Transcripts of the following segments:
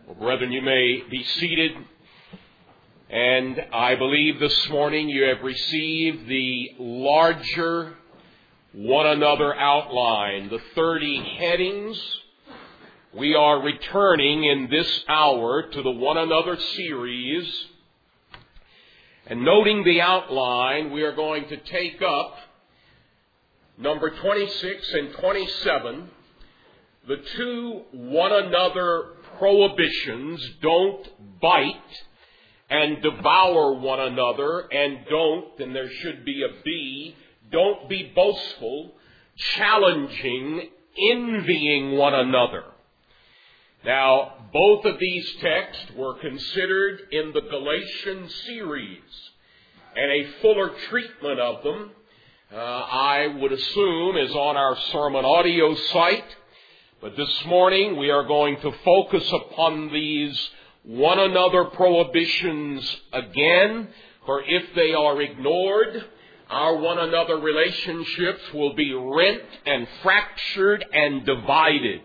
Well, brethren, you may be seated, and I believe this morning you have received the larger one another outline, the 30 headings. We are returning in this hour to the one another series, and noting the outline, we are going to take up number 26 and 27, the two one another prohibitions: don't bite and devour one another, and and there should be a B, don't be boastful, challenging, envying one another. Now, both of these texts were considered in the Galatian series, and a fuller treatment of them, I would assume, is on our sermon audio site. But this morning we are going to focus upon these one another prohibitions again, for if they are ignored, our one another relationships will be rent and fractured and divided.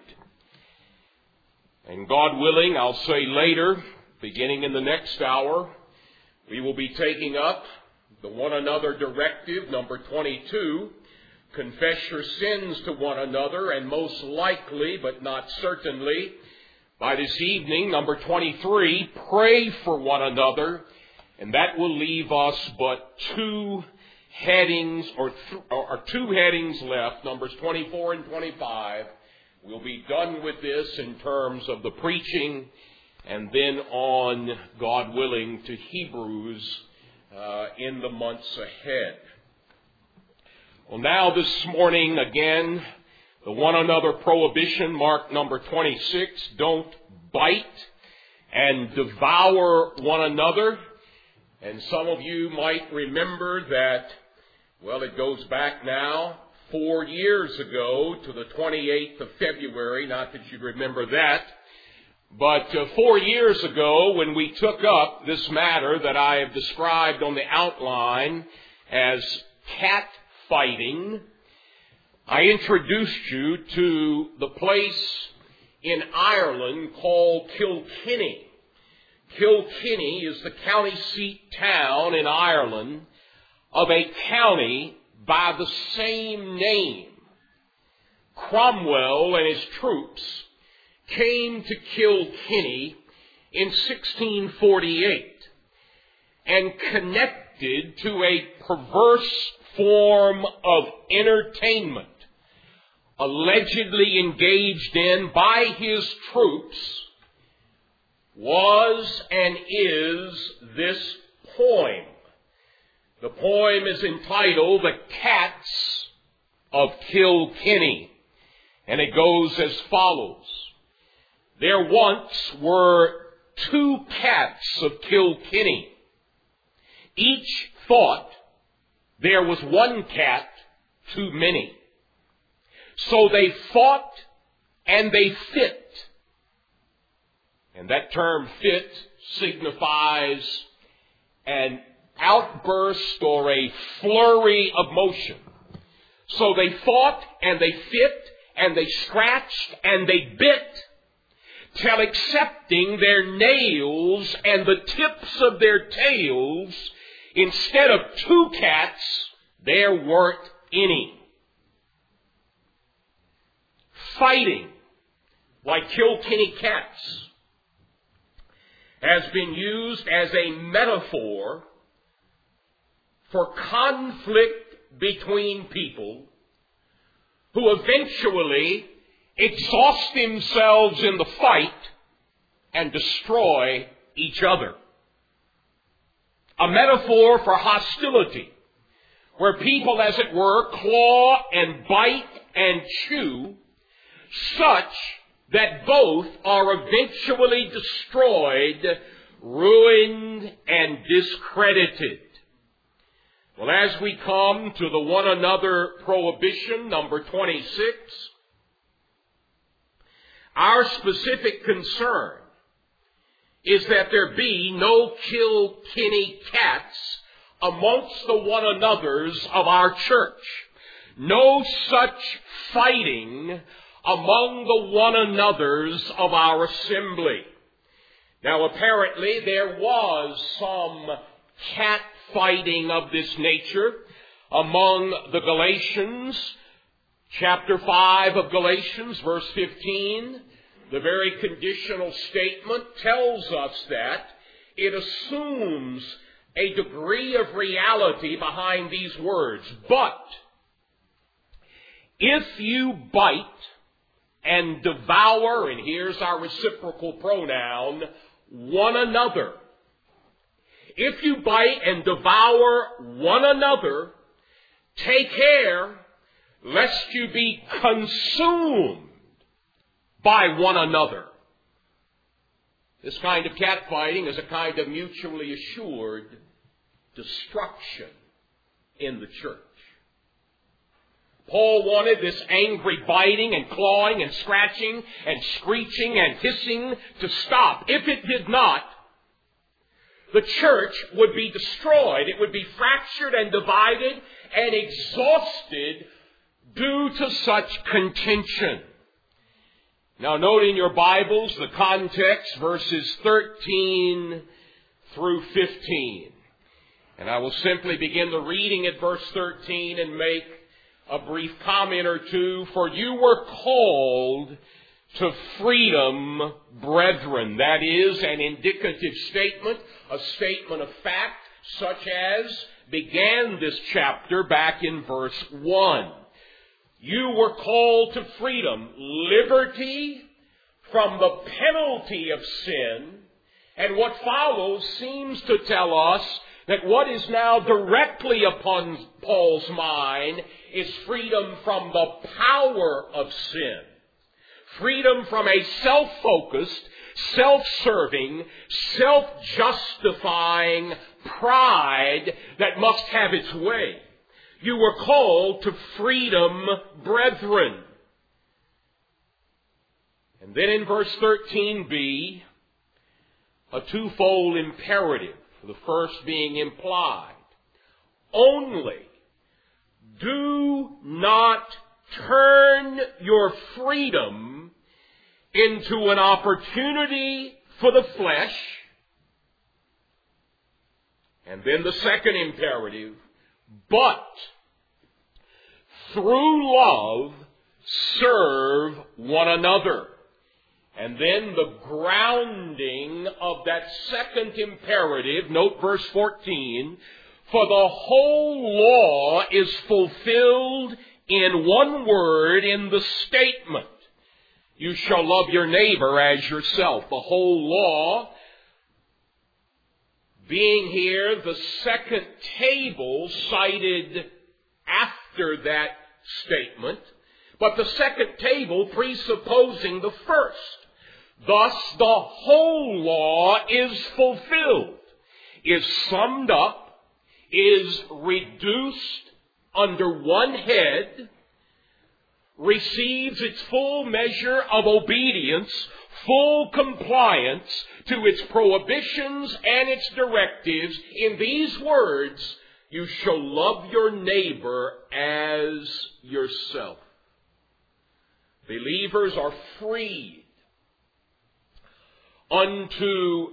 And God willing, I'll say later, beginning in the next hour, we will be taking up the one another directive, number 22, confess your sins to one another, and most likely, but not certainly, by this evening, number 23, pray for one another, and that will leave us but two headings, or two headings left, numbers 24 and 25. We'll be done with this in terms of the preaching, and then on, God willing, to Hebrews in the months ahead. Well, now this morning, again, the one another prohibition, marked number 26, don't bite and devour one another. And some of you might remember that, well, it goes back now 4 years ago to the 28th of February, not that you remember that, but 4 years ago when we took up this matter that I have described on the outline as cat fighting, I introduced you to the place in Ireland called Kilkenny. Kilkenny is the county seat town in Ireland of a county by the same name. Cromwell and his troops came to Kilkenny in 1648 and connected to a perverse form of entertainment allegedly engaged in by his troops was and is this poem. The poem is entitled The Cats of Kilkenny, and it goes as follows. There once were two cats of Kilkenny. Each thought there was one cat too many. So they fought and they fit. And that term fit signifies an outburst or a flurry of motion. So they fought and they fit and they scratched and they bit, till accepting their nails and the tips of their tails, instead of two cats, there weren't any. Fighting, like Kilkenny cats, has been used as a metaphor for conflict between people who eventually exhaust themselves in the fight and destroy each other. A metaphor for hostility, where people, as it were, claw and bite and chew, such that both are eventually destroyed, ruined, and discredited. Well, as we come to the one another prohibition, number 26, our specific concern is that there be no Kilkenny cats amongst the one another's of our church. No such fighting among the one another's of our assembly. Now, apparently, there was some catfighting of this nature among the Galatians. Chapter 5 of Galatians, verse 15, the very conditional statement tells us that it assumes a degree of reality behind these words. But if you bite and devour, and here's our reciprocal pronoun, one another. If you bite and devour one another, take care lest you be consumed by one another. This kind of catfighting is a kind of mutually assured destruction in the church. Paul wanted this angry biting and clawing and scratching and screeching and hissing to stop. If it did not, the church would be destroyed. It would be fractured and divided and exhausted due to such contention. Now note in your Bibles the context, verses 13 through 15. And I will simply begin the reading at verse 13 and make a brief comment or two. For you were called to freedom, brethren. That is an indicative statement, a statement of fact, such as began this chapter back in verse 1. You were called to freedom, liberty from the penalty of sin, and what follows seems to tell us that what is now directly upon Paul's mind is freedom from the power of sin. Freedom from a self-focused, self-serving, self-justifying pride that must have its way. You were called to freedom, brethren. And then in verse 13b, a twofold imperative, the first being implied. Only do not turn your freedom into an opportunity for the flesh. And then the second imperative, but through love serve one another. And then the grounding of that second imperative, note verse 14, for the whole law is fulfilled in one word in the statement, you shall love your neighbor as yourself. The whole law being here the second table cited after that statement, but the second table presupposing the first. Thus, the whole law is fulfilled, is summed up, is reduced under one head, receives its full measure of obedience, full compliance to its prohibitions and its directives in these words, you shall love your neighbor as yourself. Believers are freed unto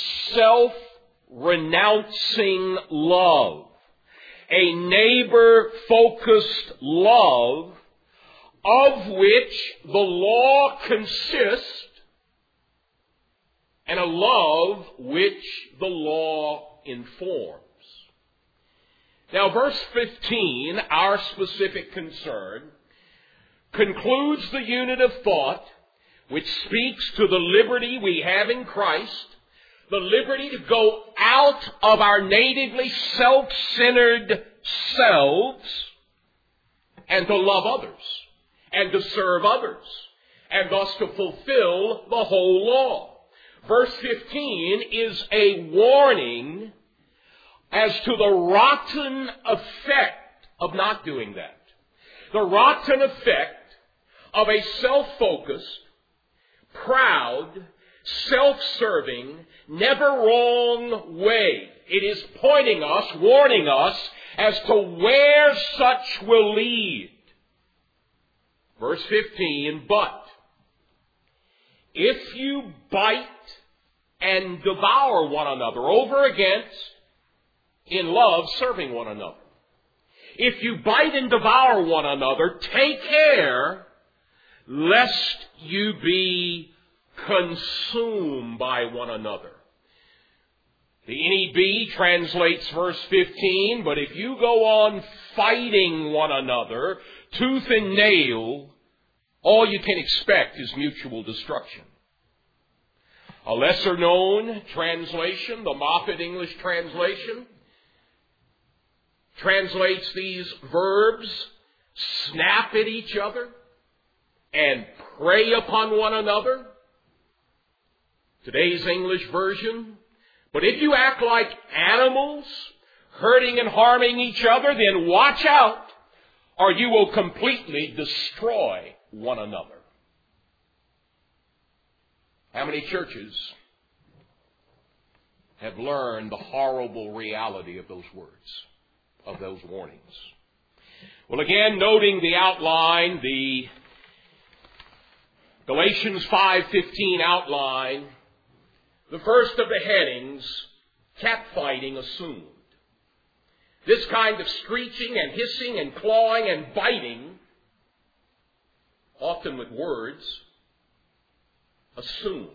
self-renouncing love, a neighbor-focused love of which the law consists, and a love which the law informs. Now, verse 15, our specific concern, concludes the unit of thought which speaks to the liberty we have in Christ, the liberty to go out of our natively self-centered selves and to love others and to serve others and thus to fulfill the whole law. Verse 15 is a warning as to the rotten effect of not doing that. The rotten effect of a self-focused, proud, self-serving, never wrong way. It is pointing us, warning us, as to where such will lead. Verse 15, but if you bite and devour one another, over against, in love, serving one another. If you bite and devour one another, take care lest you be consumed by one another. The NEB translates verse 15, but if you go on fighting one another, tooth and nail, all you can expect is mutual destruction. A lesser known translation, the Moffat English translation, translates these verbs, snap at each other and prey upon one another. Today's English version, but if you act like animals, hurting and harming each other, then watch out, or you will completely destroy one another. How many churches have learned the horrible reality of those words, of those warnings? Well, again, noting the outline, the Galatians 5:15 outline, the first of the headings, catfighting assumed. This kind of screeching and hissing and clawing and biting, often with words, assumed.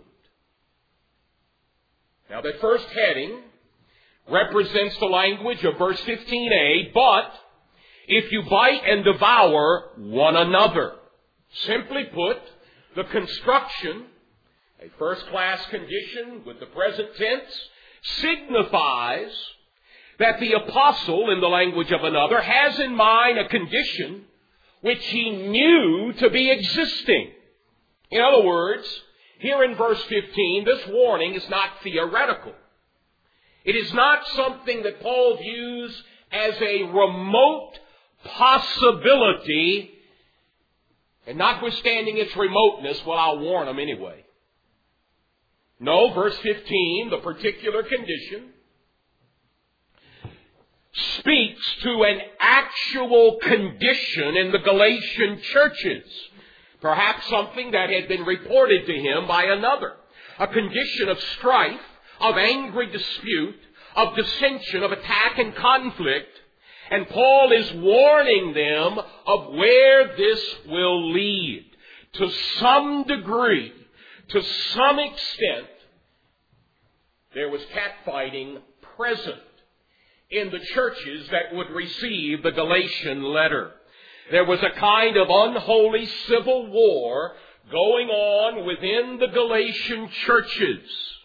Now, that first heading represents the language of verse 15a, but if you bite and devour one another. Simply put, the construction, a first-class condition with the present tense, signifies that the apostle, in the language of another, has in mind a condition which he knew to be existing. In other words, here in verse 15, this warning is not theoretical. It is not something that Paul views as a remote possibility, and notwithstanding its remoteness, well, I'll warn them anyway. No, verse 15, the particular condition, speaks to an actual condition in the Galatian churches. Perhaps something that had been reported to him by another. A condition of strife, of angry dispute, of dissension, of attack and conflict. And Paul is warning them of where this will lead. To some degree, to some extent, there was catfighting present in the churches that would receive the Galatian letter. There was a kind of unholy civil war going on within the Galatian churches.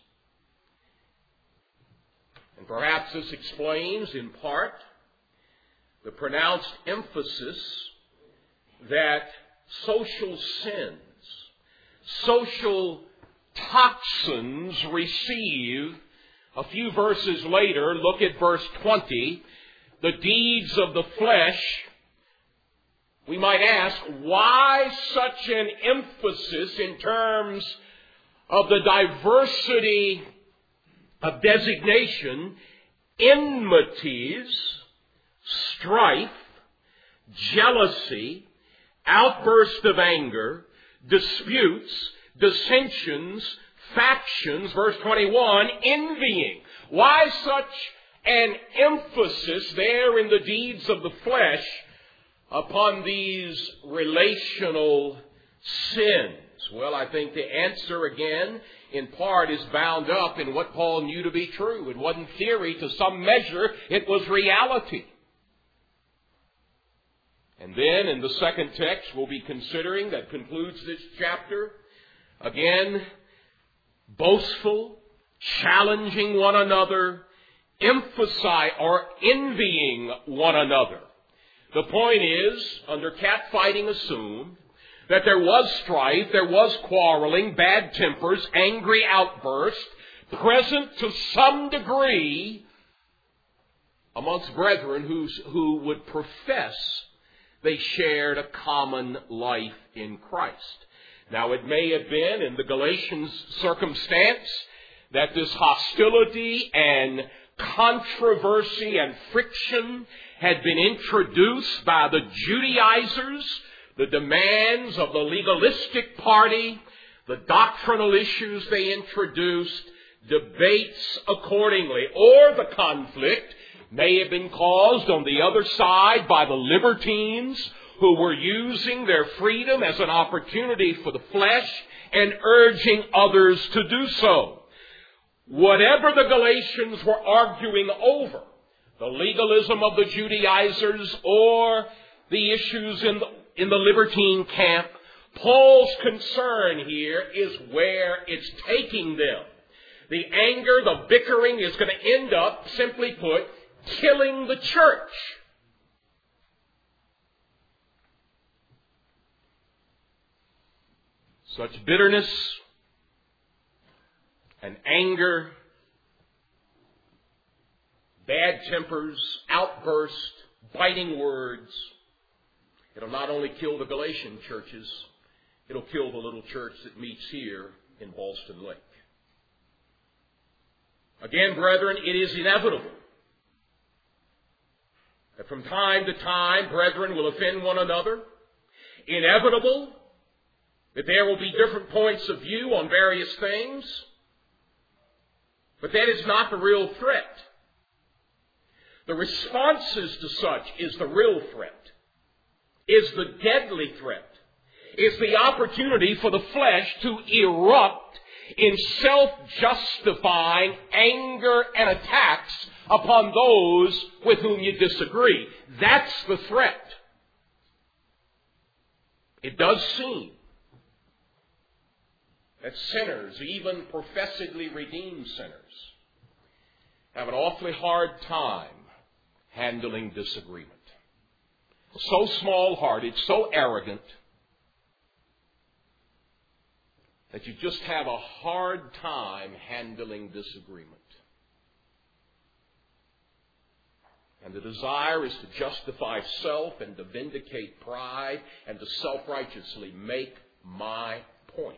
And perhaps this explains, in part, the pronounced emphasis that social sins, social toxins receive. A few verses later, look at verse 20, the deeds of the flesh. We might ask, why such an emphasis in terms of the diversity of designation? Enmities, strife, jealousy, outbursts of anger, disputes, dissensions, factions, verse 21, envying. Why such an emphasis there in the deeds of the flesh upon these relational sins? Well, I think the answer, again, in part is bound up in what Paul knew to be true. It wasn't theory to some measure, it was reality. And then in the second text we'll be considering that concludes this chapter, again, boastful, challenging one another, emphasize or envying one another. The point is, under catfighting assumed, that there was strife, there was quarreling, bad tempers, angry outbursts, present to some degree amongst brethren who would profess they shared a common life in Christ. Now, it may have been in the Galatians circumstance that this hostility and controversy and friction had been introduced by the Judaizers, the demands of the legalistic party, the doctrinal issues they introduced debates accordingly, or the conflict may have been caused on the other side by the libertines who were using their freedom as an opportunity for the flesh and urging others to do so. Whatever the Galatians were arguing over, the legalism of the Judaizers or the issues in the libertine camp, Paul's concern here is where it's taking them. The anger, the bickering is going to end up, simply put, killing the church. Such bitterness and anger, bad tempers, outbursts, biting words, it'll not only kill the Galatian churches, it'll kill the little church that meets here in Ballston Lake. Again, brethren, it is inevitable that from time to time, brethren will offend one another. Inevitable that there will be different points of view on various things. But that is not the real threat. The responses to such is the real threat, is the deadly threat, is the opportunity for the flesh to erupt in self-justifying anger and attacks upon those with whom you disagree. That's the threat. It does seem that sinners, even professedly redeemed sinners, have an awfully hard time handling disagreement. So small-hearted, so arrogant, that you just have a hard time handling disagreement. And the desire is to justify self and to vindicate pride and to self-righteously make my point.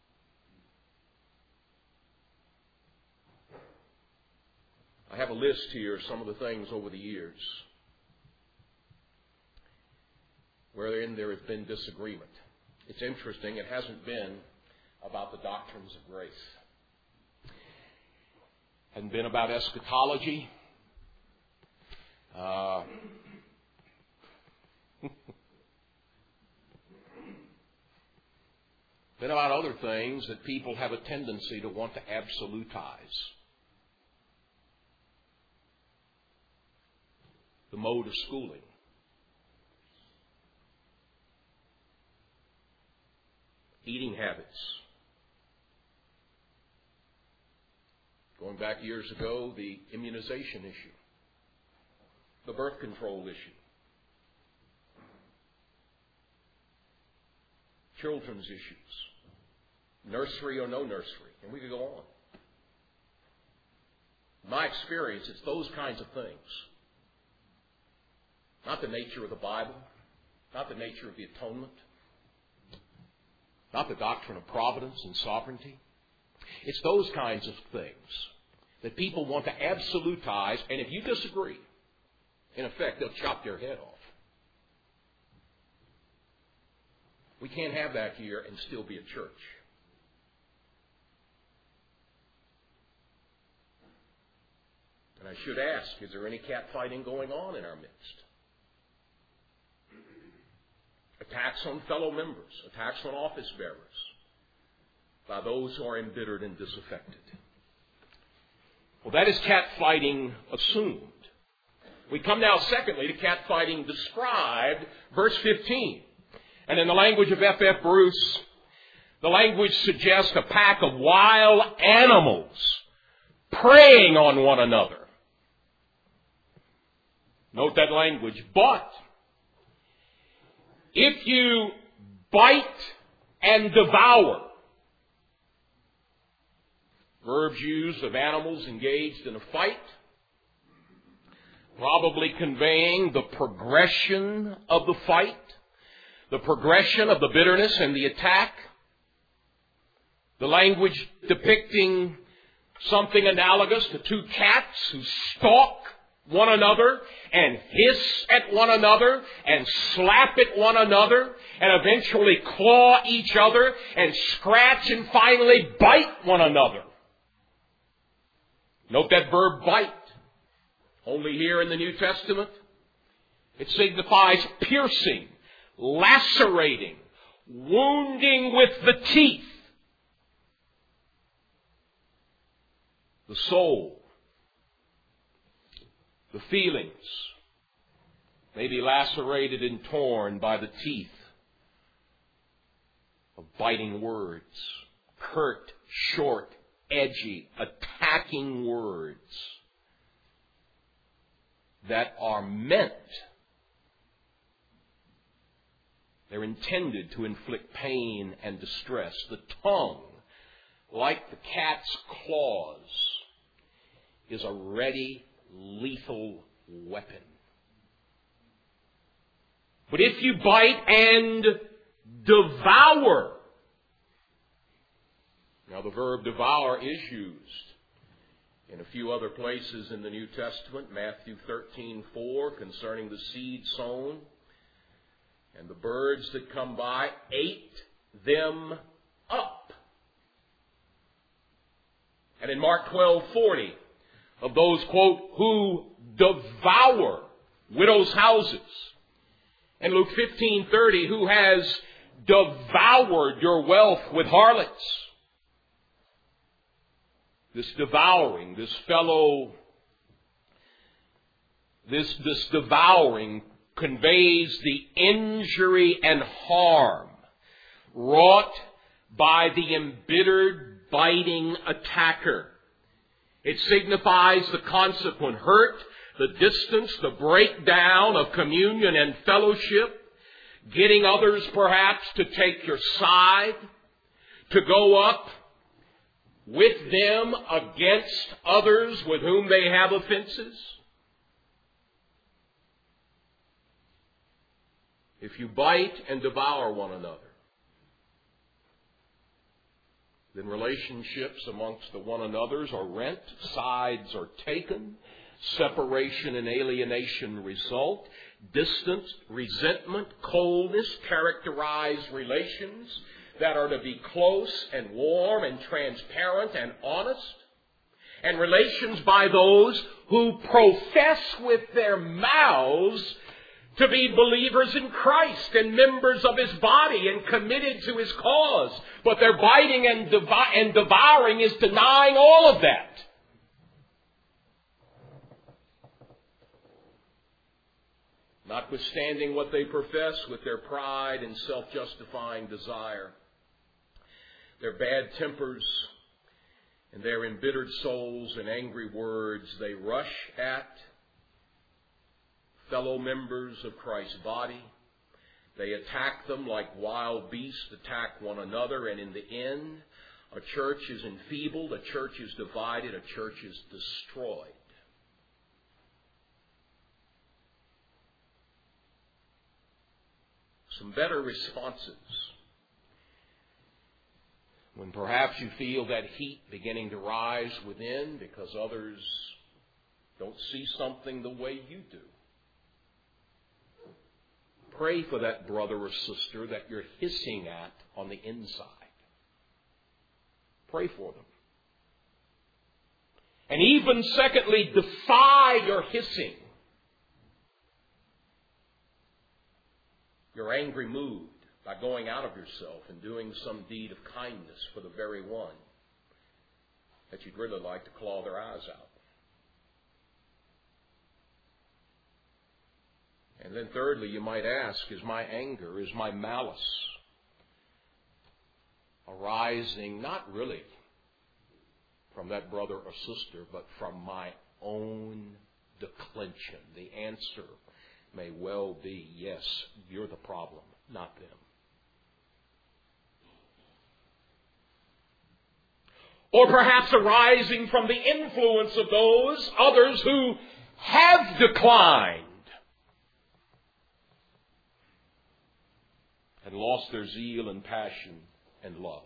I have a list here of some of the things over the years wherein there has been disagreement. It's interesting, it hasn't been about the doctrines of grace. It hasn't been about eschatology. Been about other things that people have a tendency to want to absolutize. The mode of schooling. Eating habits. Going back years ago, the immunization issue. The birth control issue. Children's issues. Nursery or no nursery. And we could go on. In my experience, it's those kinds of things. Not the nature of the Bible. Not the nature of the atonement. Not the doctrine of providence and sovereignty. It's those kinds of things that people want to absolutize, and if you disagree, in effect, they'll chop your head off. We can't have that here and still be a church. And I should ask, is there any catfighting going on in our midst? Attacks on fellow members, attacks on office bearers by those who are embittered and disaffected. Well, that is catfighting assumed. We come now, secondly, to catfighting described, verse 15. And in the language of F.F. Bruce, the language suggests a pack of wild animals preying on one another. Note that language. But if you bite and devour, verbs used of animals engaged in a fight, probably conveying the progression of the fight, the progression of the bitterness and the attack, the language depicting something analogous to two cats who stalk one another and hiss at one another and slap at one another and eventually claw each other and scratch and finally bite one another. Note that verb bite. Only here in the New Testament. It signifies piercing, lacerating, wounding with the teeth. The soul, the feelings may be lacerated and torn by the teeth of biting words, curt, short, edgy, attacking words that are meant, they're intended to inflict pain and distress. The tongue, like the cat's claws, is a ready, lethal weapon. But if you bite and devour, now the verb devour is used in a few other places in the New Testament. Matthew 13:4, concerning the seed sown, and the birds that come by ate them up. And in Mark 12:40, of those, quote, who devour widows' houses. And Luke 15:30, who has devoured your wealth with harlots. This devouring, this devouring conveys the injury and harm wrought by the embittered, biting attacker. It signifies the consequent hurt, the distance, the breakdown of communion and fellowship, getting others perhaps to take your side, to go up with them against others with whom they have offenses. If you bite and devour one another, then relationships amongst the one another's are rent, sides are taken, separation and alienation result, distance, resentment, coldness characterize relations that are to be close and warm and transparent and honest, and relations by those who profess with their mouths to be believers in Christ and members of His body and committed to His cause. But their biting and devouring is denying all of that. Notwithstanding what they profess with their pride and self-justifying desire, their bad tempers and their embittered souls and angry words, they rush at fellow members of Christ's body. They attack them like wild beasts attack one another, and in the end, a church is enfeebled, a church is divided, a church is destroyed. Some better responses. When perhaps you feel that heat beginning to rise within because others don't see something the way you do. Pray for that brother or sister that you're hissing at on the inside. Pray for them. And even secondly, defy your hissing, your angry mood, by going out of yourself and doing some deed of kindness for the very one that you'd really like to claw their eyes out. And then thirdly, you might ask, is my anger, is my malice arising not really from that brother or sister, but from my own declension? The answer may well be, yes, you're the problem, not them. Or perhaps arising from the influence of those others who have declined and lost their zeal and passion and love.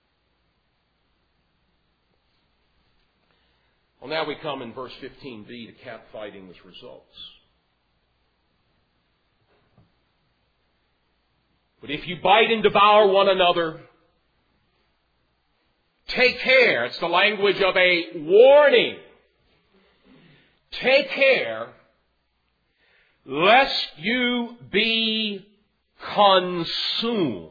Well, now we come in verse 15b to catfighting's results. But if you bite and devour one another, take care. It's the language of a warning. Take care lest you be consumed.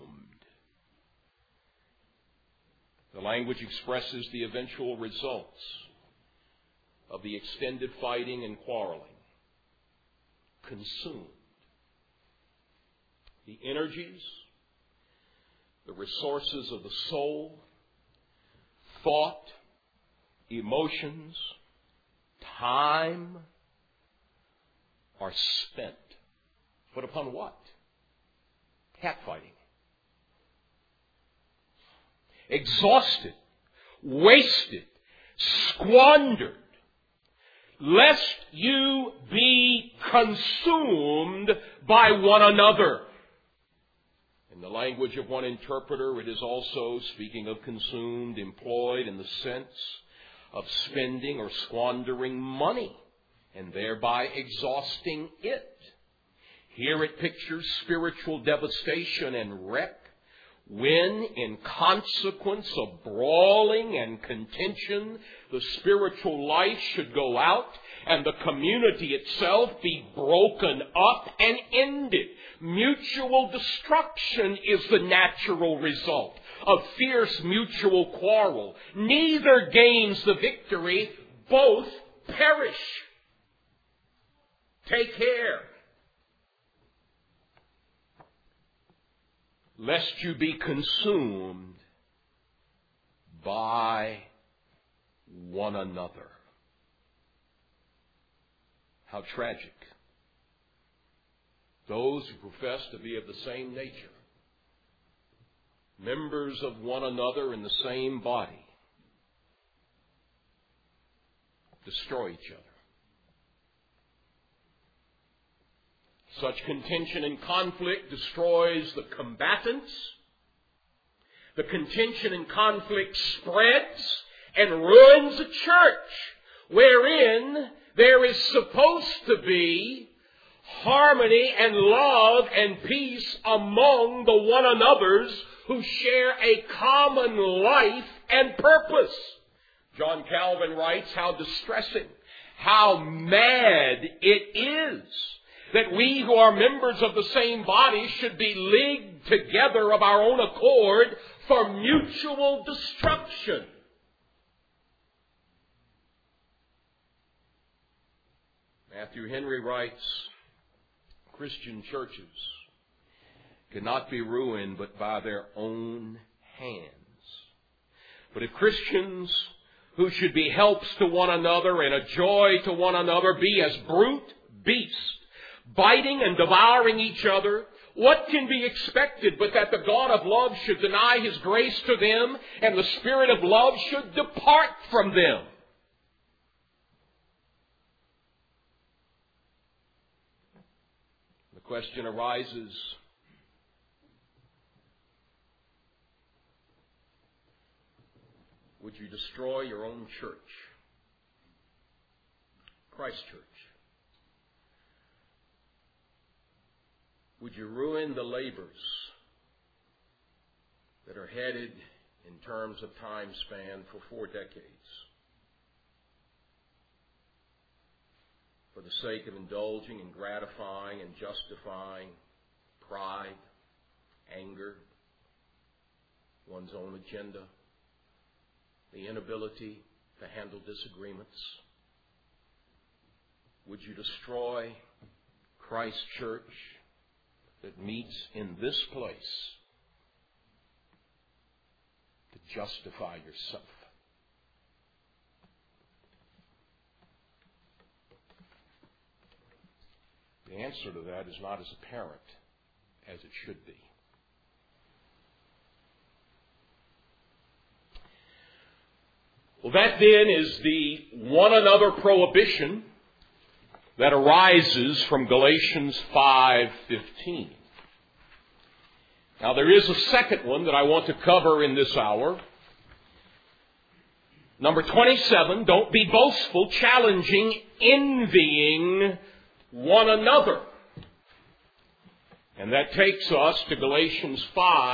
The language expresses the eventual results of the extended fighting and quarreling. Consumed. The energies, the resources of the soul, thought, emotions, time are spent. But upon what? Catfighting. Exhausted, wasted, squandered, lest you be consumed by one another. In the language of one interpreter, it is also, speaking of consumed, employed in the sense of spending or squandering money and thereby exhausting it. Here it pictures spiritual devastation and wreck when, in consequence of brawling and contention, the spiritual life should go out and the community itself be broken up and ended. Mutual destruction is the natural result of fierce mutual quarrel. Neither gains the victory, both perish. Take care lest you be consumed by one another. How tragic. Those who profess to be of the same nature, members of one another in the same body, destroy each other. Such contention and conflict destroys the combatants. The contention and conflict spreads and ruins a church wherein there is supposed to be harmony and love and peace among the one another's who share a common life and purpose. John Calvin writes, how distressing, how mad it is that we who are members of the same body should be leagued together of our own accord for mutual destruction. Matthew Henry writes, Christian churches cannot be ruined but by their own hands. But if Christians who should be helps to one another and a joy to one another be as brute beasts, biting and devouring each other, what can be expected but that the God of love should deny His grace to them and the Spirit of love should depart from them? The question arises, would you destroy your own church, Christ Church? Would you ruin the labors that are headed in terms of time span for 4 decades for the sake of indulging and gratifying and justifying pride, anger, one's own agenda, the inability to handle disagreements? Would you destroy Christ Church that meets in this place to justify yourself? The answer to that is not as apparent as it should be. Well, that then is the one another prohibition that arises from Galatians 5:15. Now, there is a second one that I want to cover in this hour. Number 27, don't be boastful, challenging, envying one another. And that takes us to Galatians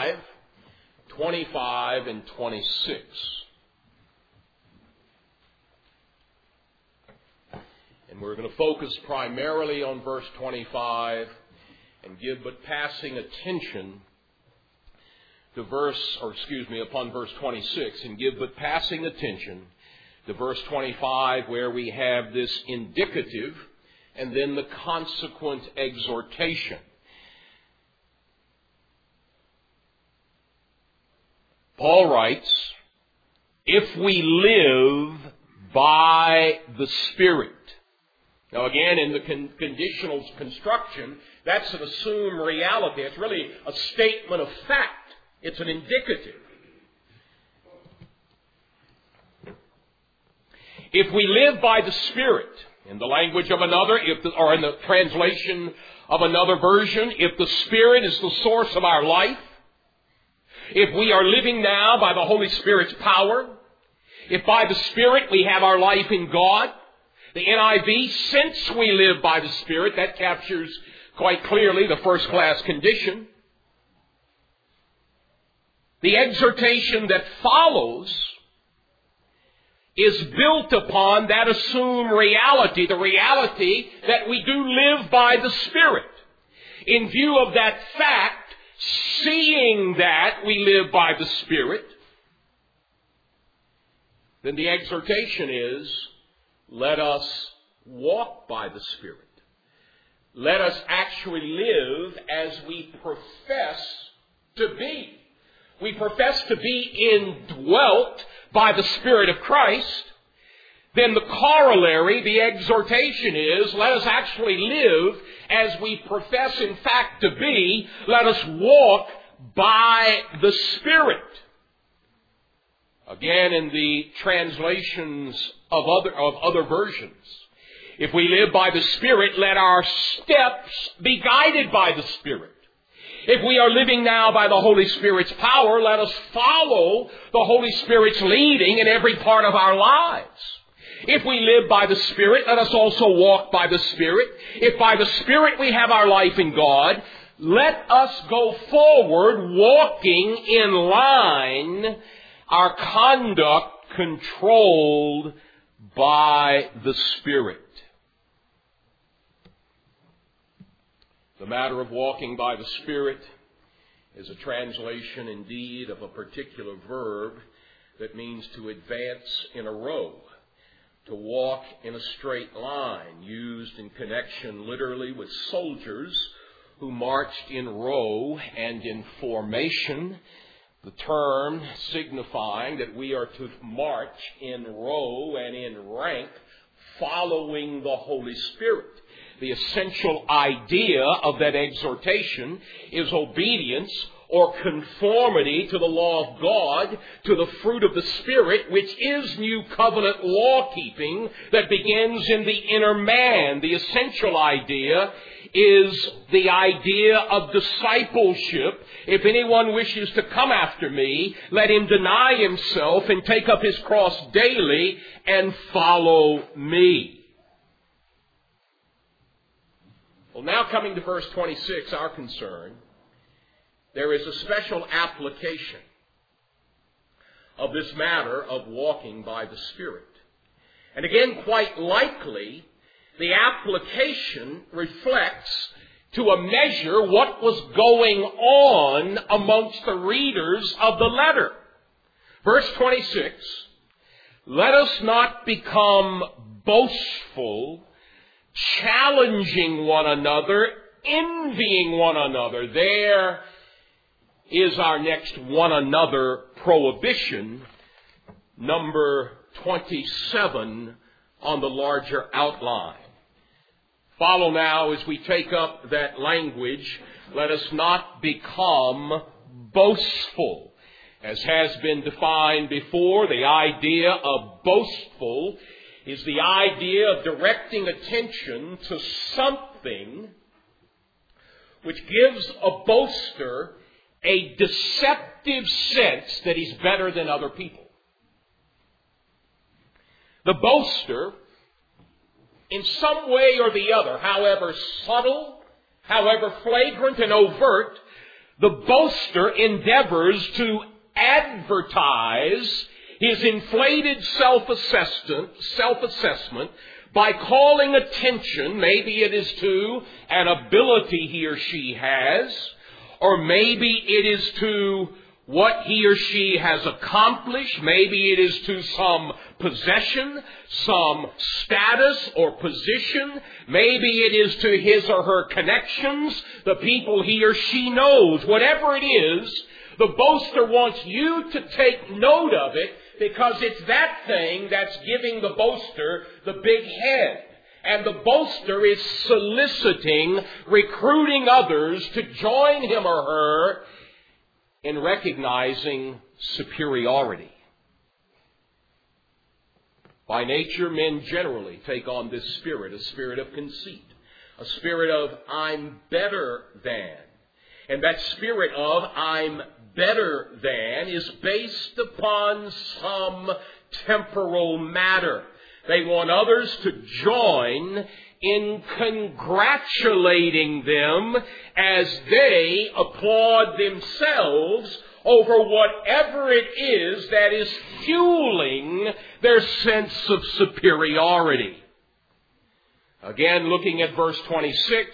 5:25 and 26. And we're going to focus primarily on verse 25 and give but passing attention to upon verse 26 and give but passing attention to verse 25, where we have this indicative and then the consequent exhortation. Paul writes, if we live by the Spirit. Now again, in the conditional construction, that's an assumed reality. It's really a statement of fact. It's an indicative. If we live by the Spirit, in the language of another, or in the translation of another version, if the Spirit is the source of our life, if we are living now by the Holy Spirit's power, if by the Spirit we have our life in God, the NIV, since we live by the Spirit, that captures quite clearly the first-class condition. The exhortation that follows is built upon that assumed reality, the reality that we do live by the Spirit. In view of that fact, seeing that we live by the Spirit, then the exhortation is, let us walk by the Spirit. Let us actually live as we profess to be. We profess to be indwelt by the Spirit of Christ. Then the corollary, the exhortation is, let us actually live as we profess in fact to be. Let us walk by the Spirit. Again, in the translations of other versions, if we live by the Spirit, let our steps be guided by the Spirit. If we are living now by the Holy Spirit's power, let us follow the Holy Spirit's leading in every part of our lives. If we live by the Spirit, let us also walk by the Spirit. If by the Spirit we have our life in God, let us go forward walking in line, our conduct controlled by the Spirit. The matter of walking by the Spirit is a translation indeed of a particular verb that means to advance in a row, to walk in a straight line, used in connection literally with soldiers who marched in row and in formation. The term signifying that we are to march in row and in rank following the Holy Spirit. The essential idea of that exhortation is obedience or conformity to the law of God, to the fruit of the Spirit, which is new covenant law-keeping that begins in the inner man. The essential idea is the idea of discipleship. If anyone wishes to come after me, let him deny himself and take up his cross daily and follow me. Well, now coming to verse 26, our concern, there is a special application of this matter of walking by the Spirit. And again, quite likely, the application reflects to a measure what was going on amongst the readers of the letter. Verse 26, let us not become boastful, challenging one another, envying one another. There is our next one another prohibition, number 27 on the larger outline. Follow now as we take up that language. Let us not become boastful. As has been defined before, the idea of boastful is the idea of directing attention to something which gives a boaster a deceptive sense that he's better than other people. The boaster, in some way or the other, however subtle, however flagrant and overt, the boaster endeavors to advertise his inflated self-assessment by calling attention, maybe it is to an ability he or she has, or maybe it is to what he or she has accomplished. Maybe it is to some possession, some status or position. Maybe it is to his or her connections, the people he or she knows. Whatever it is, the boaster wants you to take note of it, because it's that thing that's giving the boaster the big head. And the boaster is soliciting, recruiting others to join him or her in recognizing superiority. By nature, men generally take on this spirit, a spirit of conceit, a spirit of I'm better than. And that spirit of I'm better than is based upon some temporal matter. They want others to join in congratulating them as they applaud themselves over whatever it is that is fueling their sense of superiority. Again, looking at verse 26,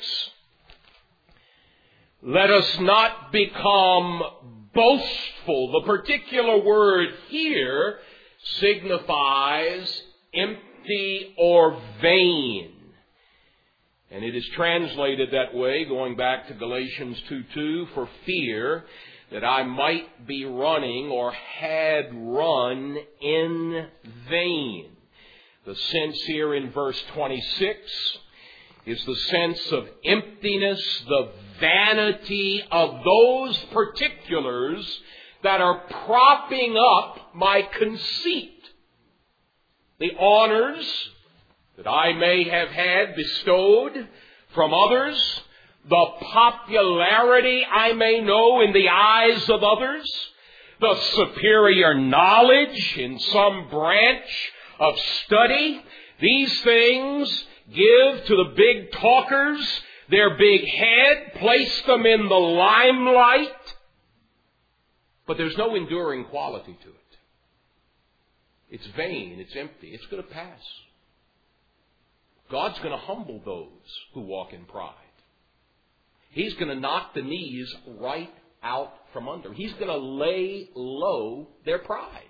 let us not become boastful. The particular word here signifies empty or vain. And it is translated that way, going back to Galatians 2:2, for fear that I might be running or had run in vain. The sense here in verse 26 is the sense of emptiness, the vanity of those particulars that are propping up my conceit. The honors that I may have had bestowed from others, the popularity I may know in the eyes of others, the superior knowledge in some branch of study, these things give to the big talkers their big head, place them in the limelight, but there's no enduring quality to it. It's vain, it's empty, it's going to pass. God's going to humble those who walk in pride. He's going to knock the knees right out from under. He's going to lay low their pride.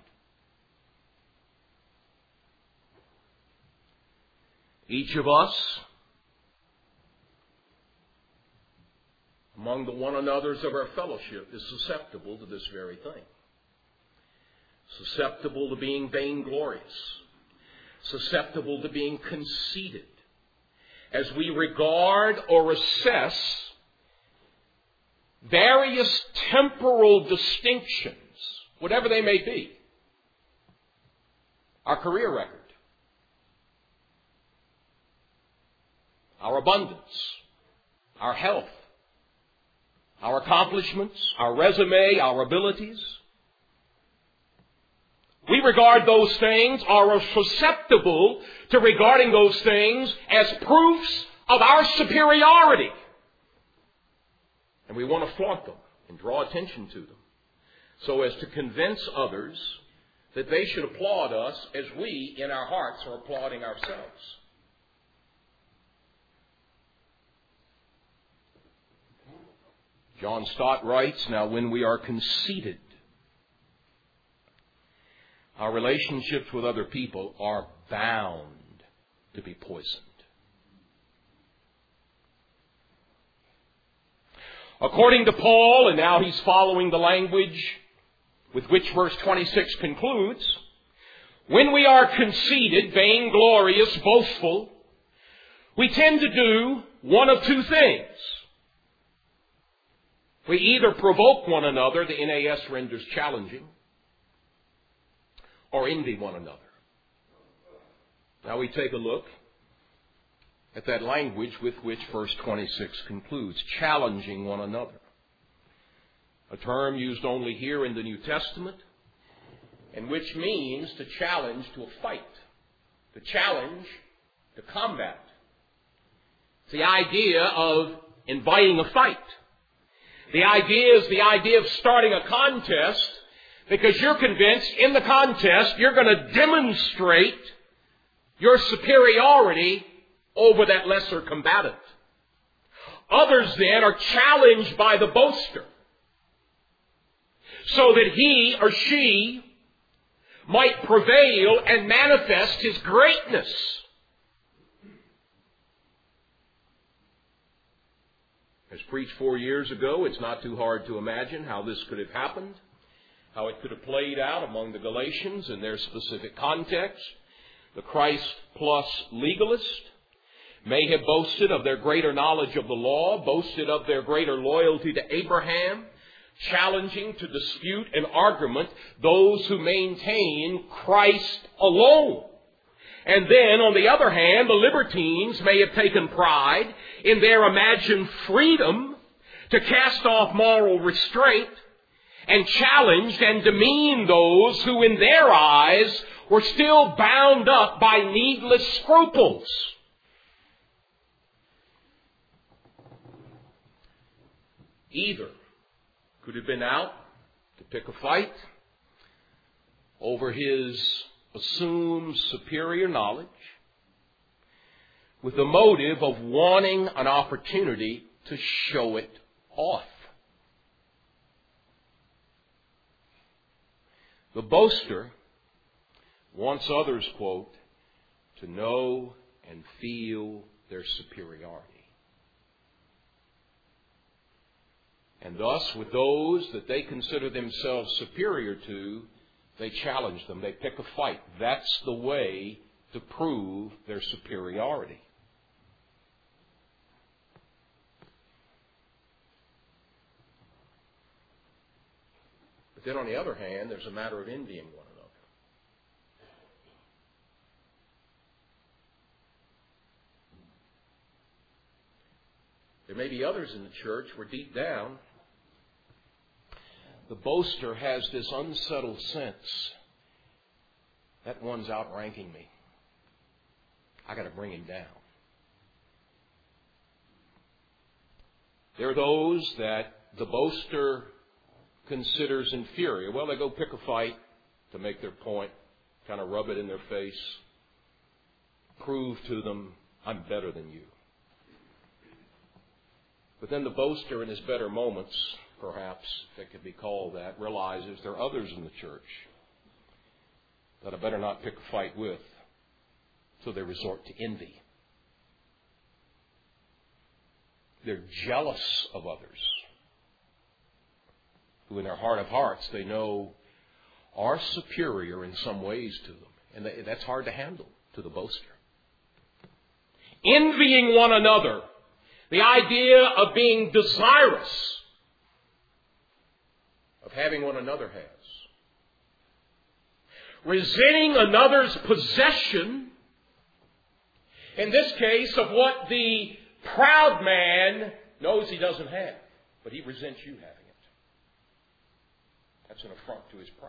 Each of us, among the one another's of our fellowship, is susceptible to this very thing. Susceptible to being vainglorious. Susceptible to being conceited. As we regard or assess various temporal distinctions, whatever they may be. Our career record. Our abundance. Our health. Our accomplishments. Our resume. Our abilities. We regard those things, are susceptible to regarding those things as proofs of our superiority. And we want to flaunt them and draw attention to them so as to convince others that they should applaud us as we, in our hearts, are applauding ourselves. John Stott writes, now when we are conceited, our relationships with other people are bound to be poisoned. According to Paul, and now he's following the language with which verse 26 concludes, when we are conceited, vainglorious, boastful, we tend to do one of two things. We either provoke one another, the NAS renders challenging, or envy one another. Now we take a look at that language with which verse 26 concludes, challenging one another. A term used only here in the New Testament, and which means to challenge to a fight, to challenge to combat. It's the idea of inviting a fight. The idea is the idea of starting a contest, because you're convinced in the contest you're going to demonstrate your superiority over that lesser combatant. Others then are challenged by the boaster so that he or she might prevail and manifest his greatness. As preached 4 years ago, it's not too hard to imagine how this could have happened, how it could have played out among the Galatians in their specific context. The Christ plus legalist may have boasted of their greater knowledge of the law, boasted of their greater loyalty to Abraham, challenging to dispute and argument those who maintain Christ alone. And then, on the other hand, the libertines may have taken pride in their imagined freedom to cast off moral restraint and challenged and demeaned those who in their eyes were still bound up by needless scruples. Either could have been out to pick a fight over his assumed superior knowledge with the motive of wanting an opportunity to show it off. The boaster wants others, quote, to know and feel their superiority. And thus, with those that they consider themselves superior to, they challenge them. They pick a fight. That's the way to prove their superiority. But then on the other hand, there's a matter of envying one another. There may be others in the church where deep down, the boaster has this unsettled sense that one's outranking me. I got to bring him down. There are those that the boaster considers inferior. Well, they go pick a fight to make their point, kind of rub it in their face, prove to them, I'm better than you. But then the boaster in his better moments, perhaps, if it could be called that, realizes there are others in the church that I better not pick a fight with. So they resort to envy. They're jealous of others who in their heart of hearts they know are superior in some ways to them. And that's hard to handle to the boaster. Envying one another. The idea of being desirous of having what another has. Resenting another's possession, in this case, of what the proud man knows he doesn't have, but he resents you having it. That's an affront to his pride.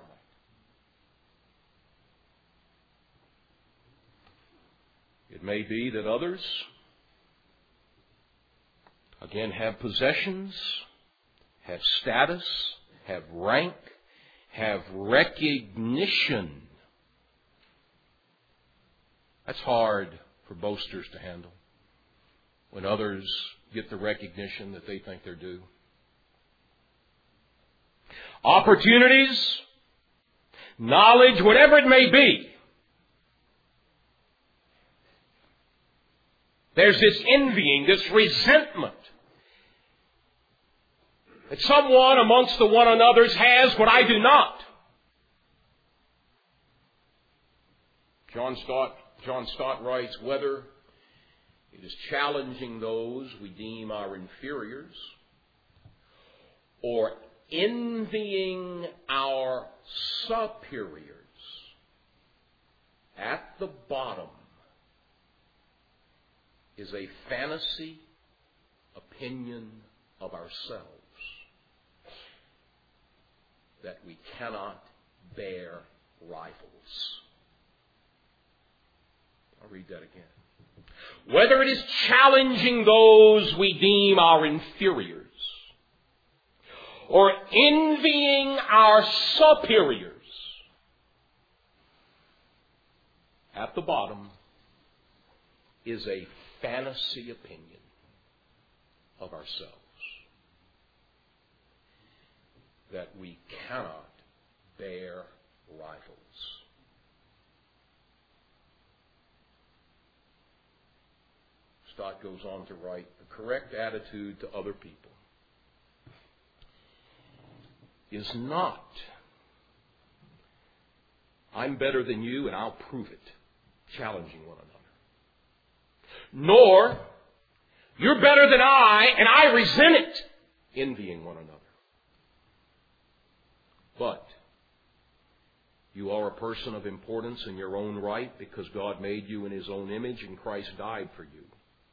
It may be that others, again, have possessions, have status, have rank, have recognition. That's hard for boasters to handle when others get the recognition that they think they're due. Opportunities, knowledge, whatever it may be. There's this envying, this resentment that someone amongst the one another's has what I do not. John Stott writes, whether it is challenging those we deem our inferiors or envying our superiors, at the bottom is a fantasy opinion of ourselves that we cannot bear rivals. I'll read that again. Whether it is challenging those we deem our inferiors or envying our superiors, at the bottom is a fantasy opinion of ourselves that we cannot bear rivals. Stott goes on to write, the correct attitude to other people is not, I'm better than you and I'll prove it, challenging one another. Nor, you're better than I and I resent it, envying one another. But you are a person of importance in your own right because God made you in His own image and Christ died for you.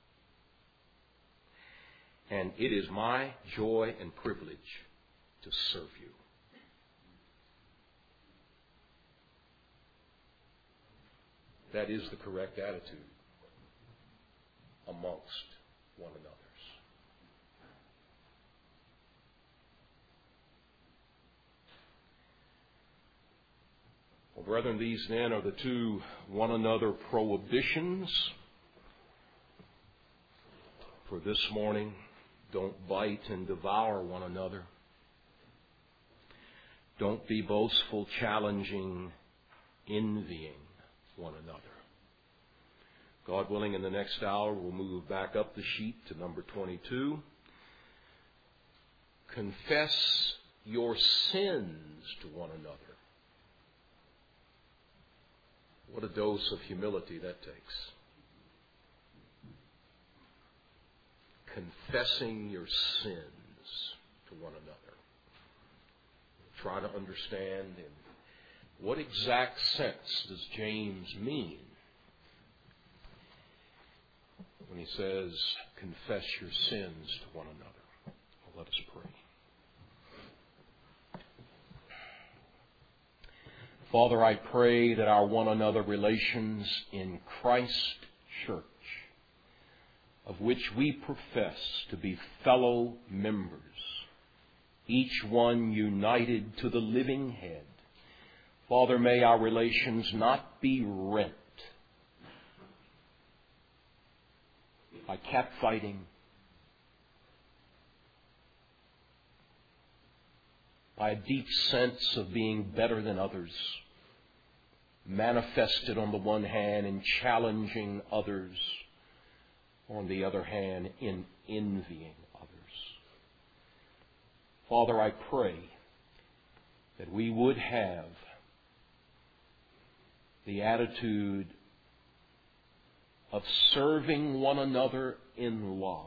And it is my joy and privilege to serve you. That is the correct attitude amongst one another. Well, brethren, these then are the two one another prohibitions for this morning. Don't bite and devour one another. Don't be boastful, challenging, envying one another. God willing, in the next hour, we'll move back up the sheet to number 22. Confess your sins to one another. What a dose of humility that takes. Confessing your sins to one another. Try to understand in what exact sense does James mean when he says, confess your sins to one another. Well, let us pray. Father, I pray that our one another relations in Christ Church, of which we profess to be fellow members, each one united to the living head. Father, may our relations not be rent by catfighting, by a deep sense of being better than others, manifested on the one hand in challenging others, or on the other hand in envying others. Father, I pray that we would have the attitude of serving one another in love.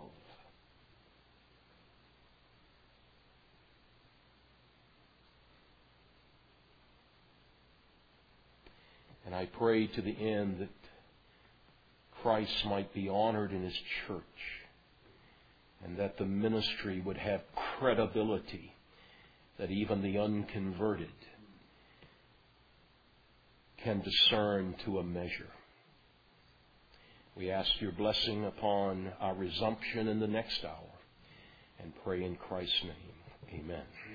And I pray to the end that Christ might be honored in His church and that the ministry would have credibility that even the unconverted can discern to a measure. We ask your blessing upon our resumption in the next hour and pray in Christ's name. Amen.